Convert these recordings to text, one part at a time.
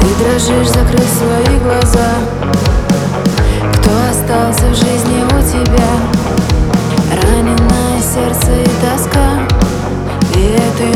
Ты дрожишь, закрыв свои глаза. Кто остался в жизни у тебя? Раненое сердце и тоска. И этой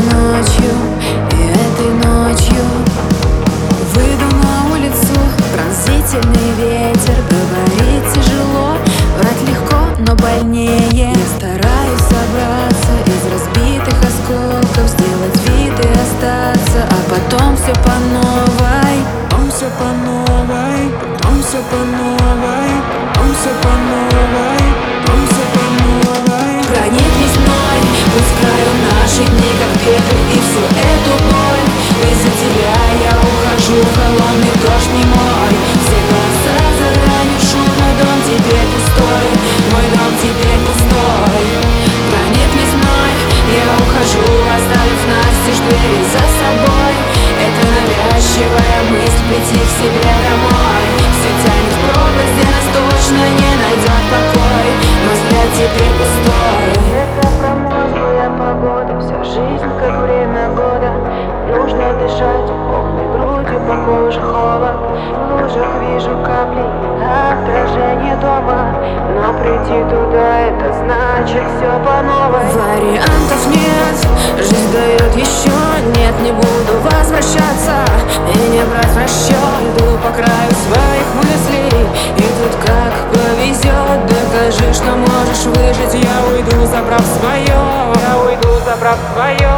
ночью выйду на улицу. Пронзительный ветер, говорит тяжело, врать легко, но больнее. Я стараюсь собраться из разбитых осколков, сделать вид и остаться, а потом все по новой. Потом все по новой, потом все по новой, потом все по новой, потом все по новой. Гранит весной, пускаю наши дни как пепел и всю эту боль. Из-за тебя я ухожу в холодный дождь не мой. Все глаза заранее шум, мой дом теперь пустой, мой дом теперь пустой. Гранит весной, я ухожу, оставив настежь двери за собой. Это навязчивая мысль прийти к себе домой. Все тянет в пропасть, где нас точно не найдет покой. Но взгляд теперь пустой. Это промозглая погода, вся жизнь как время года. Нужно дышать полной грудью, по коже холод. В лужах вижу капли отражение дома, но прийти туда — это значит все по новой. Вариантов нет, жизнь дает еще. Нет, не буду возвращаться и не брать в расчет. Иду по краю своих мыслей, и тут как повезет. Докажи, что можешь выжить. Я уйду, забрав свое. Я уйду, забрав свое.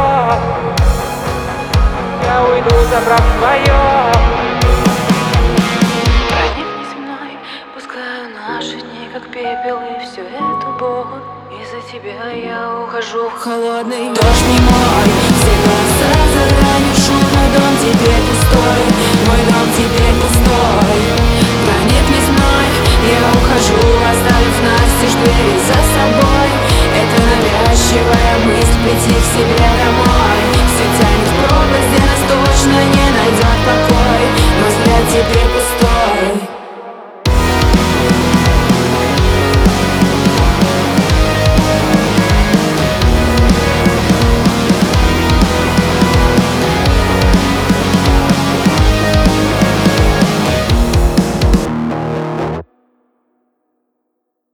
Я уйду, забрав свое. Проник неземной, пускаю наши дни как пепел и всю эту боль. Из-за тебя я ухожу в холодный дождь не мой. Все глаза заранее шум, мой дом теперь пустой, мой дом теперь пустой. Проник весной, я ухожу, оставив настежь двери за собой. Это навязчивая мысль прийти к себе домой. Все тянет в пропасть, где нас точно не найдет покой. Но взгляд теперь пустой.